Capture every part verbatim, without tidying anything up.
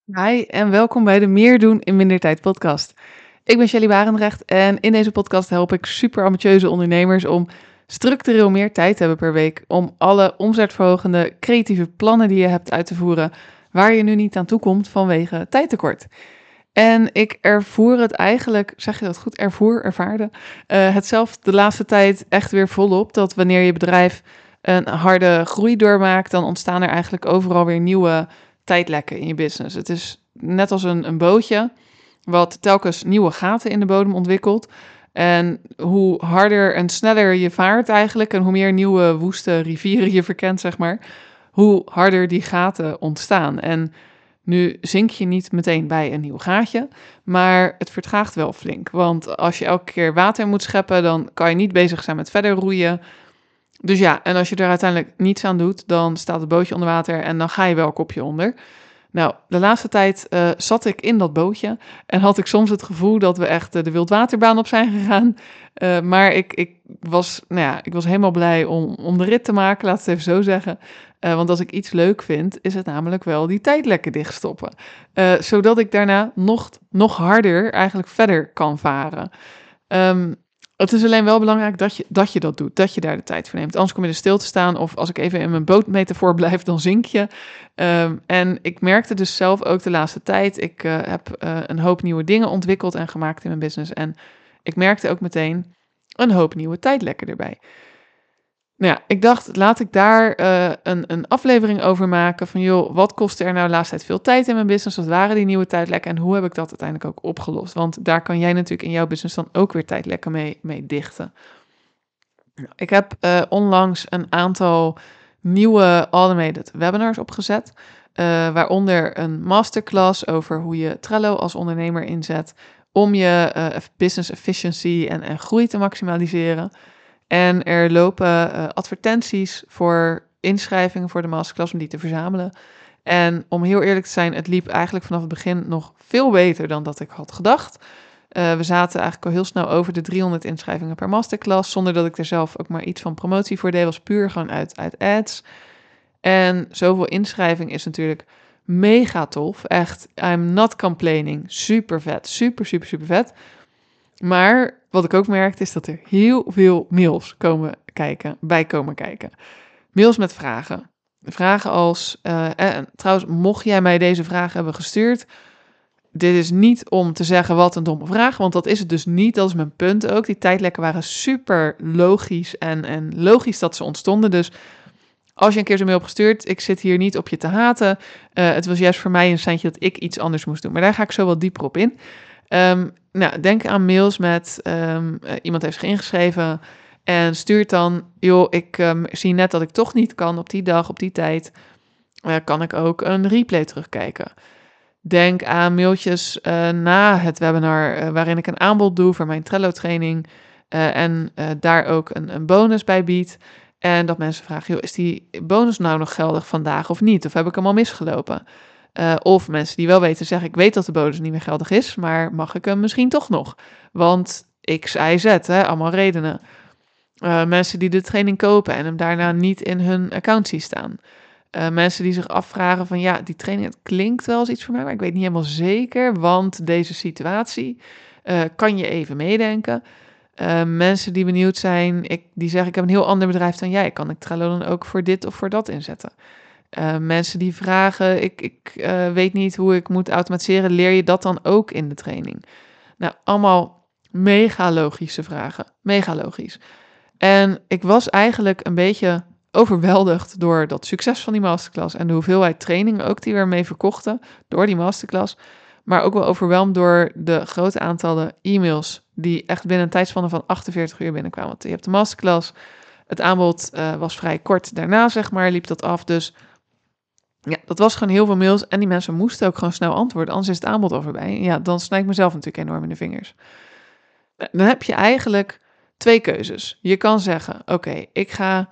Hi en welkom bij de Meer doen in minder tijd podcast. Ik ben Shelly Barendrecht en in deze podcast help ik super ambitieuze ondernemers om structureel meer tijd te hebben per week om alle omzetverhogende creatieve plannen die je hebt uit te voeren waar je nu niet aan toe komt vanwege tijdtekort. En ik ervoer het eigenlijk, zeg je dat goed, ervoer, ervaarde, eh, het zelf de laatste tijd echt weer volop dat wanneer je bedrijf een harde groei doormaakt, dan ontstaan er eigenlijk overal weer nieuwe tijdlekken in je business. Het is net als een, een bootje wat telkens nieuwe gaten in de bodem ontwikkelt. En hoe harder en sneller je vaart eigenlijk en hoe meer nieuwe woeste rivieren je verkent, zeg maar, hoe harder die gaten ontstaan. En nu zink je niet meteen bij een nieuw gaatje, maar het vertraagt wel flink. Want als je elke keer water moet scheppen, dan kan je niet bezig zijn met verder roeien. Dus ja, en als je er uiteindelijk niets aan doet, dan staat het bootje onder water en dan ga je wel kopje onder. Nou, de laatste tijd uh, zat ik in dat bootje en had ik soms het gevoel dat we echt uh, de wildwaterbaan op zijn gegaan. Uh, maar ik, ik, was, nou ja, ik was helemaal blij om, om de rit te maken, laat het even zo zeggen. Uh, want als ik iets leuk vind, is het namelijk wel die tijdlekken dichtstoppen. Uh, zodat ik daarna nog, nog harder eigenlijk verder kan varen. Um, Het is alleen wel belangrijk dat je, dat je dat doet, dat je daar de tijd voor neemt. Anders kom je er stil te staan of als ik even in mijn bootmetafoor blijf, dan zink je. Um, en ik merkte dus zelf ook de laatste tijd, ik uh, heb uh, een hoop nieuwe dingen ontwikkeld en gemaakt in mijn business. En ik merkte ook meteen een hoop nieuwe tijdlekken erbij. Nou ja, ik dacht, laat ik daar uh, een, een aflevering over maken van, joh, wat kostte er nou de laatste tijd veel tijd in mijn business? Wat waren die nieuwe tijdlekken en hoe heb ik dat uiteindelijk ook opgelost? Want daar kan jij natuurlijk in jouw business dan ook weer tijdlekken mee, mee dichten. Ik heb uh, onlangs een aantal nieuwe automated webinars opgezet, uh, waaronder een masterclass over hoe je Trello als ondernemer inzet om je uh, business efficiency en, en groei te maximaliseren. En er lopen uh, advertenties voor inschrijvingen voor de masterclass om die te verzamelen. En om heel eerlijk te zijn, het liep eigenlijk vanaf het begin nog veel beter dan dat ik had gedacht. Uh, we zaten eigenlijk al heel snel over de driehonderd inschrijvingen per masterclass, zonder dat ik er zelf ook maar iets van promotie voor deed. Was puur gewoon uit, uit ads. En zoveel inschrijving is natuurlijk mega tof. Echt, I'm not complaining. Super vet. Super, super, super vet. Maar wat ik ook merkte is dat er heel veel mails komen kijken, bij komen kijken. Mails met vragen. Vragen als, uh, en trouwens, mocht jij mij deze vraag hebben gestuurd, dit is niet om te zeggen wat een domme vraag, want dat is het dus niet, dat is mijn punt ook. Die tijdlekken waren super logisch en, en logisch dat ze ontstonden, dus als je een keer zo'n mail hebt gestuurd, ik zit hier niet op je te haten, uh, het was juist voor mij een seintje dat ik iets anders moest doen, maar daar ga ik zo wel dieper op in. Um, nou, denk aan mails met um, uh, iemand heeft zich ingeschreven en stuurt dan, joh, ik um, zie net dat ik toch niet kan op die dag, op die tijd, uh, kan ik ook een replay terugkijken. Denk aan mailtjes uh, na het webinar uh, waarin ik een aanbod doe voor mijn Trello-training uh, en uh, daar ook een, een bonus bij bied. En dat mensen vragen, joh, is die bonus nou nog geldig vandaag of niet? Of heb ik hem al misgelopen? Uh, of mensen die wel weten zeggen, ik weet dat de bonus niet meer geldig is, maar mag ik hem misschien toch nog? Want X, Y, Z, hè, allemaal redenen. Uh, mensen die de training kopen en hem daarna niet in hun account zien staan. Uh, mensen die zich afvragen van, ja, die training, het klinkt wel als iets voor mij, maar ik weet niet helemaal zeker, want deze situatie, uh, kan je even meedenken? Uh, mensen die benieuwd zijn, ik, die zeggen, ik heb een heel ander bedrijf dan jij, kan ik Trello dan ook voor dit of voor dat inzetten? Uh, mensen die vragen, ik, ik uh, weet niet hoe ik moet automatiseren, leer je dat dan ook in de training? Nou, allemaal mega logische vragen, mega logisch. En ik was eigenlijk een beetje overweldigd door dat succes van die masterclass en de hoeveelheid trainingen ook die we ermee verkochten door die masterclass. Maar ook wel overweldigd door de grote aantallen e-mails die echt binnen een tijdspanne van achtenveertig uur binnenkwamen. Want je hebt de masterclass, het aanbod uh, was vrij kort daarna, zeg maar, liep dat af. Dus ja, dat was gewoon heel veel mails en die mensen moesten ook gewoon snel antwoorden, anders is het aanbod al voorbij. En ja, dan snij ik mezelf natuurlijk enorm in de vingers. Dan heb je eigenlijk twee keuzes. Je kan zeggen, oké, okay, ik ga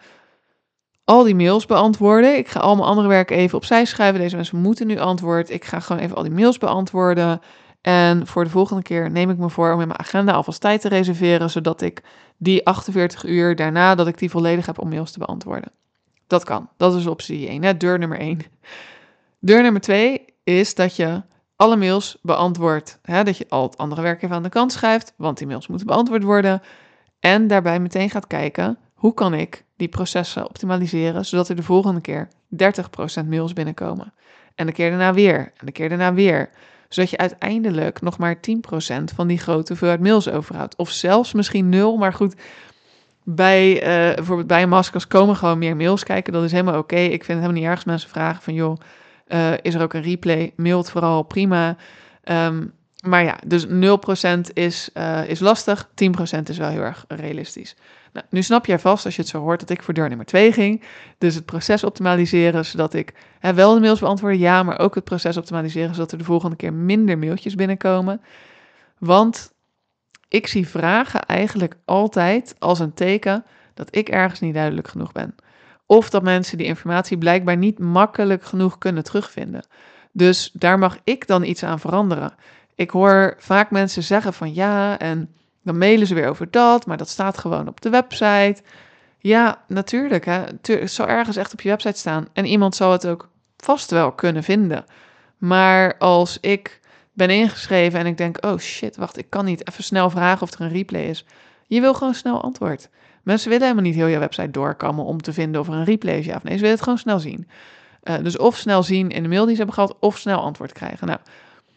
al die mails beantwoorden. Ik ga al mijn andere werk even opzij schuiven. Deze mensen moeten nu antwoord. Ik ga gewoon even al die mails beantwoorden. En voor de volgende keer neem ik me voor om in mijn agenda alvast tijd te reserveren, zodat ik die achtenveertig uur daarna, dat ik die volledig heb om mails te beantwoorden. Dat kan. Dat is optie één, hè? Deur nummer één. Deur nummer twee is dat je alle mails beantwoordt. Hè? Dat je al het andere werk even aan de kant schuift, want die mails moeten beantwoord worden. En daarbij meteen gaat kijken, hoe kan ik die processen optimaliseren, zodat er de volgende keer dertig procent mails binnenkomen. En de keer daarna weer, en de keer daarna weer. Zodat je uiteindelijk nog maar tien procent van die grote hoeveelheid mails overhoudt. Of zelfs misschien nul, maar goed, bij, uh, bijvoorbeeld bij maskers komen gewoon meer mails kijken. Dat is helemaal oké. Okay. Ik vind het helemaal niet erg als mensen vragen van, joh, uh, is er ook een replay? Mailt vooral, prima. Um, maar ja, dus nul procent is, uh, is lastig, tien procent is wel heel erg realistisch. Nou, nu snap jij vast, als je het zo hoort, dat ik voor deur nummer twee ging. Dus het proces optimaliseren, zodat ik hè, wel de mails beantwoord, ja, maar ook het proces optimaliseren, zodat er de volgende keer minder mailtjes binnenkomen. Want ik zie vragen eigenlijk altijd als een teken dat ik ergens niet duidelijk genoeg ben. Of dat mensen die informatie blijkbaar niet makkelijk genoeg kunnen terugvinden. Dus daar mag ik dan iets aan veranderen. Ik hoor vaak mensen zeggen van ja, en dan mailen ze weer over dat, maar dat staat gewoon op de website. Ja, natuurlijk, hè. Het zal ergens echt op je website staan. En iemand zal het ook vast wel kunnen vinden. Maar als ik ben ingeschreven en ik denk, oh shit, wacht, ik kan niet even snel vragen of er een replay is. Je wil gewoon snel antwoord. Mensen willen helemaal niet heel je website doorkammen om te vinden of er een replay is, ja of nee. Ze willen het gewoon snel zien. Uh, dus of snel zien in de mail die ze hebben gehad, of snel antwoord krijgen. Nou,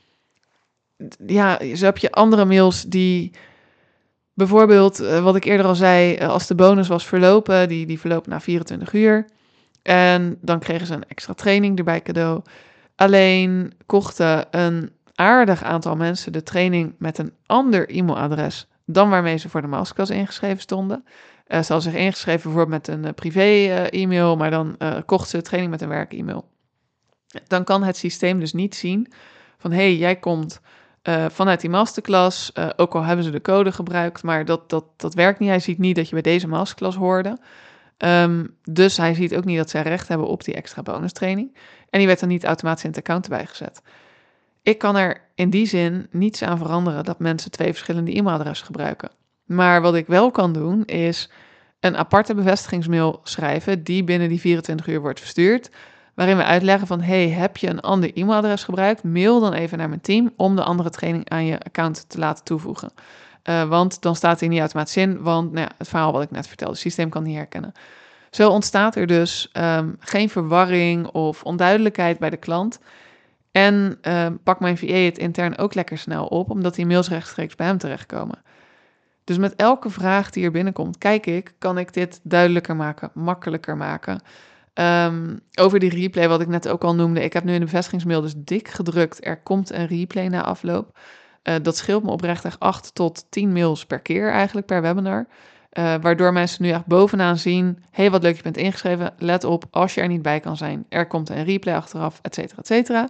ja, zo heb je andere mails die bijvoorbeeld, uh, wat ik eerder al zei, uh, als de bonus was verlopen, die, die verloopt na vierentwintig uur. En dan kregen ze een extra training erbij cadeau. Alleen kochten een aardig aantal mensen de training met een ander e-mailadres dan waarmee ze voor de masterclass ingeschreven stonden. Uh, ze hadden zich ingeschreven bijvoorbeeld met een uh, privé-e-mail, uh, maar dan uh, kochten ze de training met een werk-e-mail. Dan kan het systeem dus niet zien van, hé, hey, jij komt uh, vanuit die masterclass, uh, ook al hebben ze de code gebruikt, maar dat, dat, dat werkt niet. Hij ziet niet dat je bij deze masterclass hoorde. Um, dus hij ziet ook niet dat zij recht hebben op die extra bonustraining. En die werd dan niet automatisch in het account erbij gezet. Ik kan er in die zin niets aan veranderen dat mensen twee verschillende e-mailadressen gebruiken. Maar wat ik wel kan doen is een aparte bevestigingsmail schrijven die binnen die vierentwintig uur wordt verstuurd. Waarin we uitleggen van, hey, heb je een ander e-mailadres gebruikt? Mail dan even naar mijn team om de andere training aan je account te laten toevoegen. Uh, want dan staat hij niet automatisch in, want nou ja, het verhaal wat ik net vertelde, het systeem kan niet herkennen. Zo ontstaat er dus um, geen verwarring of onduidelijkheid bij de klant. En uh, pakt mijn V A het intern ook lekker snel op, omdat die mails rechtstreeks bij hem terechtkomen. Dus met elke vraag die er binnenkomt, kijk ik, kan ik dit duidelijker maken, makkelijker maken. Um, over die replay, wat ik net ook al noemde. Ik heb nu in de bevestigingsmail dus dik gedrukt, er komt een replay na afloop. Uh, dat scheelt me oprecht echt acht tot tien mails per keer eigenlijk, per webinar. Uh, waardoor mensen nu echt bovenaan zien, hey, wat leuk, je bent ingeschreven. Let op, als je er niet bij kan zijn, er komt een replay achteraf, et cetera, et cetera.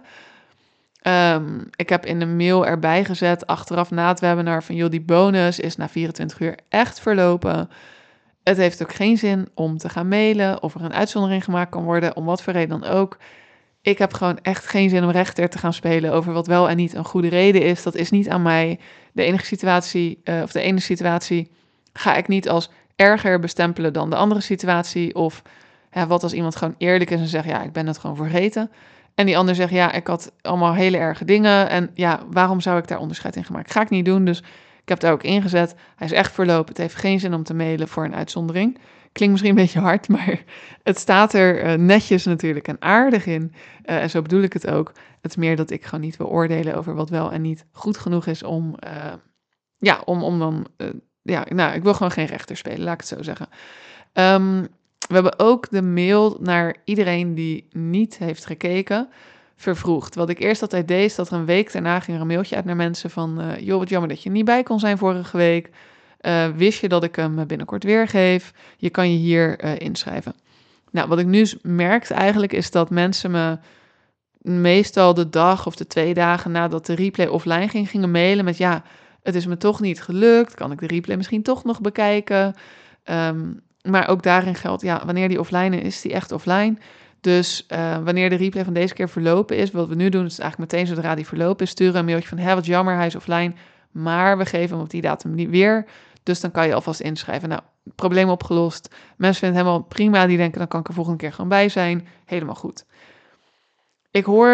Um, ik heb in de mail erbij gezet, achteraf na het webinar, van joh, die bonus is na vierentwintig uur echt verlopen. Het heeft ook geen zin om te gaan mailen of er een uitzondering gemaakt kan worden, om wat voor reden dan ook. Ik heb gewoon echt geen zin om rechter te gaan spelen over wat wel en niet een goede reden is. Dat is niet aan mij. De enige situatie, uh, of de ene situatie ga ik niet als erger bestempelen dan de andere situatie. Of ja, wat als iemand gewoon eerlijk is en zegt, ja, ik ben het gewoon vergeten. En die ander zegt, ja, ik had allemaal hele erge dingen. En ja, waarom zou ik daar onderscheid in gaan maken? Ga ik niet doen, dus ik heb daar ook ingezet. Hij is echt verlopen. Het heeft geen zin om te mailen voor een uitzondering. Klinkt misschien een beetje hard, maar het staat er uh, netjes natuurlijk en aardig in. Uh, en zo bedoel ik het ook. Het is meer dat ik gewoon niet wil oordelen over wat wel en niet goed genoeg is om, uh, ja, om, om dan, uh, ja, nou, ik wil gewoon geen rechter spelen, laat ik het zo zeggen. Um, we hebben ook de mail naar iedereen die niet heeft gekeken vervroegd. Wat ik eerst altijd deed, is dat er een week daarna ging er een mailtje uit naar mensen van, uh, joh, wat jammer dat je niet bij kon zijn vorige week. Uh, wist je dat ik hem binnenkort weergeef? Je kan je hier uh, inschrijven. Nou, wat ik nu merkte eigenlijk is dat mensen me meestal de dag of de twee dagen nadat de replay offline ging, gingen mailen met ja, het is me toch niet gelukt. Kan ik de replay misschien toch nog bekijken? Um, maar ook daarin geldt, ja, wanneer die offline is, is die echt offline. Dus uh, wanneer de replay van deze keer verlopen is, wat we nu doen, is eigenlijk meteen zodra die verlopen is, sturen een mailtje van, hé, wat jammer, hij is offline, maar we geven hem op die datum niet weer. Dus dan kan je alvast inschrijven. Nou, probleem opgelost. Mensen vinden het helemaal prima. Die denken, dan kan ik er volgende keer gewoon bij zijn. Helemaal goed. Ik hoor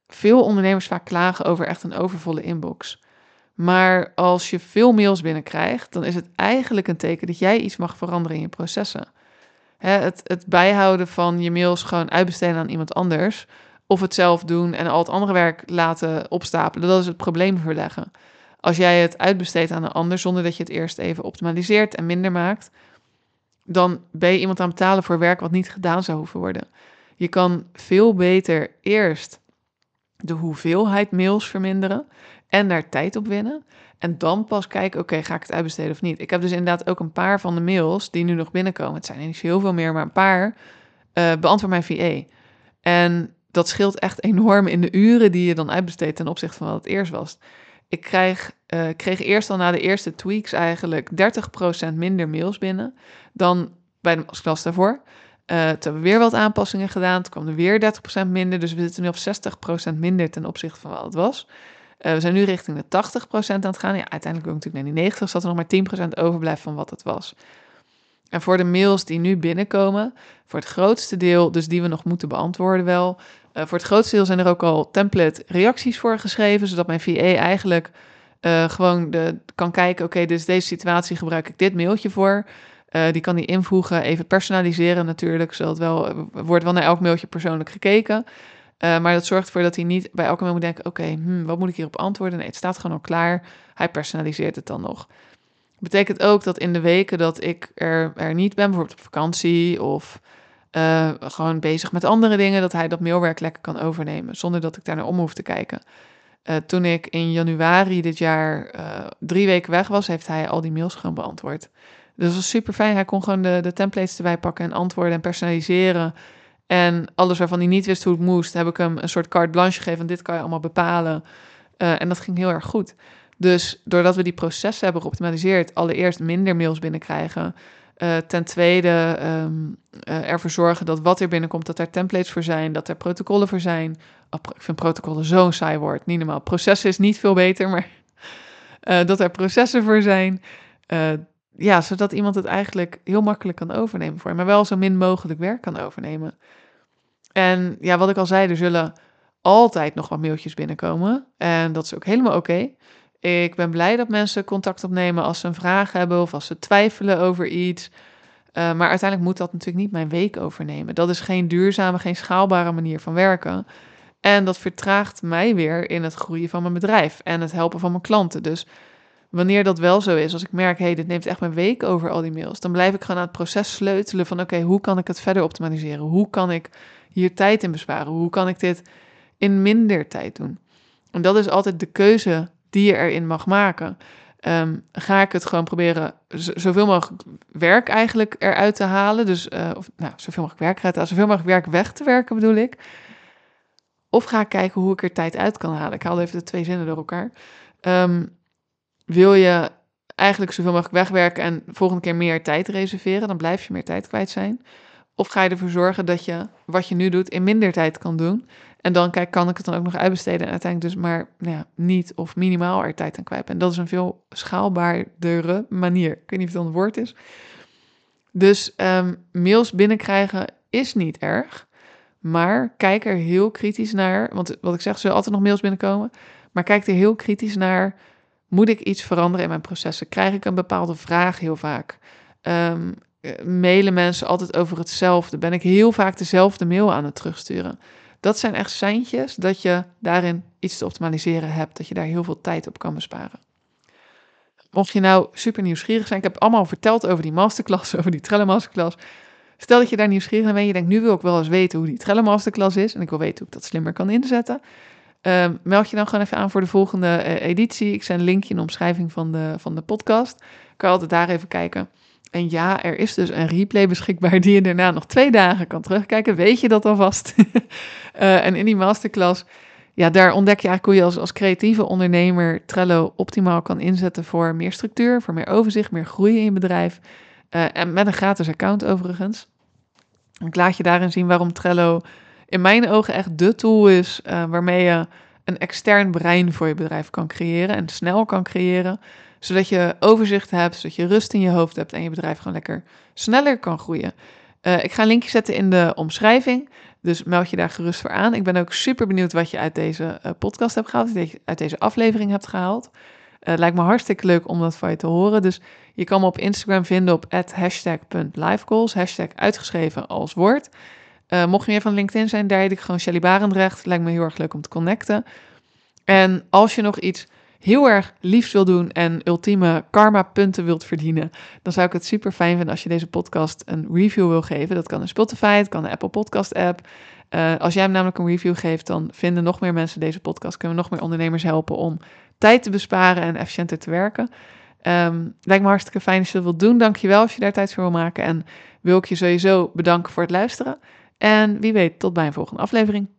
veel ondernemers vaak klagen over echt een overvolle inbox. Maar als je veel mails binnenkrijgt, dan is het eigenlijk een teken dat jij iets mag veranderen in je processen. Hè, het, het bijhouden van je mails gewoon uitbesteden aan iemand anders, of het zelf doen en al het andere werk laten opstapelen, dat is het probleem verleggen. Als jij het uitbesteedt aan een ander zonder dat je het eerst even optimaliseert en minder maakt, dan ben je iemand aan het betalen voor werk wat niet gedaan zou hoeven worden. Je kan veel beter eerst de hoeveelheid mails verminderen en daar tijd op winnen. En dan pas kijken, oké, ga ik het uitbesteden of niet? Ik heb dus inderdaad ook een paar van de mails die nu nog binnenkomen. Het zijn er niet zo heel veel meer, maar een paar. Uh, beantwoord mijn V A. En dat scheelt echt enorm in de uren die je dan uitbesteedt ten opzichte van wat het eerst was. Ik krijg, uh, kreeg eerst al na de eerste tweaks eigenlijk dertig procent minder mails binnen dan bij de klas daarvoor. Uh, toen hebben we weer wat aanpassingen gedaan. Toen kwam er weer dertig procent minder. Dus we zitten nu op zestig procent minder ten opzichte van wat het was. Uh, we zijn nu richting de tachtig procent aan het gaan. Ja, uiteindelijk ook natuurlijk naar die negentig, zodat er nog maar tien procent overblijft van wat het was. En voor de mails die nu binnenkomen, voor het grootste deel, dus die we nog moeten beantwoorden wel. Uh, voor het grootste deel zijn er ook al template reacties voor geschreven, zodat mijn V A eigenlijk uh, gewoon de, kan kijken, oké, okay, dus deze situatie gebruik ik dit mailtje voor. Uh, die kan die invoegen, even personaliseren natuurlijk, zodat wel, uh, wordt wel naar elk mailtje persoonlijk gekeken. Uh, maar dat zorgt ervoor dat hij niet bij elke mail moet denken, oké, okay, hmm, wat moet ik hierop antwoorden? Nee, het staat gewoon al klaar. Hij personaliseert het dan nog. Betekent ook dat in de weken dat ik er, er niet ben, bijvoorbeeld op vakantie of uh, gewoon bezig met andere dingen, dat hij dat mailwerk lekker kan overnemen, zonder dat ik daar naar om hoef te kijken. Uh, toen ik in januari dit jaar uh, drie weken weg was, heeft hij al die mails gewoon beantwoord. Dus dat was super fijn. Hij kon gewoon de, de templates erbij pakken en antwoorden en personaliseren. En alles waarvan hij niet wist hoe het moest, heb ik hem een soort carte blanche gegeven. En dit kan je allemaal bepalen. Uh, en dat ging heel erg goed. Dus doordat we die processen hebben geoptimaliseerd, allereerst minder mails binnenkrijgen. Uh, ten tweede um, uh, ervoor zorgen dat wat er binnenkomt, dat er templates voor zijn, dat er protocollen voor zijn. Oh, ik vind protocollen zo'n saai woord, niet normaal. Processen is niet veel beter, maar uh, dat er processen voor zijn. Uh, ja, zodat iemand het eigenlijk heel makkelijk kan overnemen voor je, maar wel zo min mogelijk werk kan overnemen. En ja, wat ik al zei, er zullen altijd nog wat mailtjes binnenkomen. En dat is ook helemaal oké. Okay. Ik ben blij dat mensen contact opnemen als ze een vraag hebben of als ze twijfelen over iets. Uh, maar uiteindelijk moet dat natuurlijk niet mijn week overnemen. Dat is geen duurzame, geen schaalbare manier van werken. En dat vertraagt mij weer in het groeien van mijn bedrijf en het helpen van mijn klanten. Dus wanneer dat wel zo is, als ik merk, hé, hey, dit neemt echt mijn week over al die mails, dan blijf ik gewoon aan het proces sleutelen van, oké, okay, hoe kan ik het verder optimaliseren? Hoe kan ik hier tijd in besparen? Hoe kan ik dit in minder tijd doen? En dat is altijd de keuze die je erin mag maken. Um, ga ik het gewoon proberen z- zoveel mogelijk werk eigenlijk eruit te halen? Dus, uh, of nou, zoveel mogelijk werk eruit te halen, zoveel mogelijk werk weg te werken bedoel ik. Of ga ik kijken hoe ik er tijd uit kan halen? Ik haal even de twee zinnen door elkaar. Um, wil je eigenlijk zoveel mogelijk wegwerken en de volgende keer meer tijd reserveren, dan blijf je meer tijd kwijt zijn. Of ga je ervoor zorgen dat je wat je nu doet in minder tijd kan doen. En dan kijk, kan ik het dan ook nog uitbesteden en uiteindelijk dus maar nou ja, niet of minimaal er tijd aan kwijt ben. En dat is een veel schaalbaardere manier. Ik weet niet of dat een woord is. Dus um, mails binnenkrijgen is niet erg. Maar kijk er heel kritisch naar. Want wat ik zeg, er zullen altijd nog mails binnenkomen. Maar kijk er heel kritisch naar. Moet ik iets veranderen in mijn processen? Krijg ik een bepaalde vraag heel vaak? Um, mailen mensen altijd over hetzelfde? Ben ik heel vaak dezelfde mail aan het terugsturen? Dat zijn echt seintjes dat je daarin iets te optimaliseren hebt. Dat je daar heel veel tijd op kan besparen. Mocht je nou super nieuwsgierig zijn. Ik heb allemaal verteld over die masterclass, over die Trello masterclass. Stel dat je daar nieuwsgierig naar bent. Je denkt, nu wil ik wel eens weten hoe die Trello masterclass is. En ik wil weten hoe ik dat slimmer kan inzetten. Um, meld je dan gewoon even aan voor de volgende uh, editie. Ik zet een linkje in de omschrijving van de, van de podcast. Kan je altijd daar even kijken. En ja, er is dus een replay beschikbaar die je daarna nog twee dagen kan terugkijken. Weet je dat alvast? uh, en in die masterclass, ja, daar ontdek je eigenlijk hoe je als, als creatieve ondernemer Trello optimaal kan inzetten voor meer structuur, voor meer overzicht, meer groei in je bedrijf. Uh, en met een gratis account overigens. Ik laat je daarin zien waarom Trello in mijn ogen echt de tool is uh, waarmee je een extern brein voor je bedrijf kan creëren en snel kan creëren, zodat je overzicht hebt, zodat je rust in je hoofd hebt en je bedrijf gewoon lekker sneller kan groeien. Uh, ik ga een linkje zetten in de omschrijving. Dus meld je daar gerust voor aan. Ik ben ook super benieuwd wat je uit deze uh, podcast hebt gehaald, uit deze aflevering hebt gehaald. Het uh, lijkt me hartstikke leuk om dat van je te horen. Dus je kan me op Instagram vinden op at hashtag punt lifegoals, hashtag uitgeschreven als woord. Uh, mocht je meer van LinkedIn zijn, daar heet ik gewoon Shelly Barendrecht. Lijkt me heel erg leuk om te connecten. En als je nog iets heel erg liefs wil doen en ultieme karma punten wilt verdienen, dan zou ik het super fijn vinden als je deze podcast een review wil geven. Dat kan in Spotify, het kan de Apple Podcast app. Uh, als jij hem namelijk een review geeft, dan vinden nog meer mensen deze podcast. Kunnen we nog meer ondernemers helpen om tijd te besparen en efficiënter te werken. Um, lijkt me hartstikke fijn als je dat wilt doen. Dank je wel als je daar tijd voor wil maken. En wil ik je sowieso bedanken voor het luisteren. En wie weet, tot bij een volgende aflevering.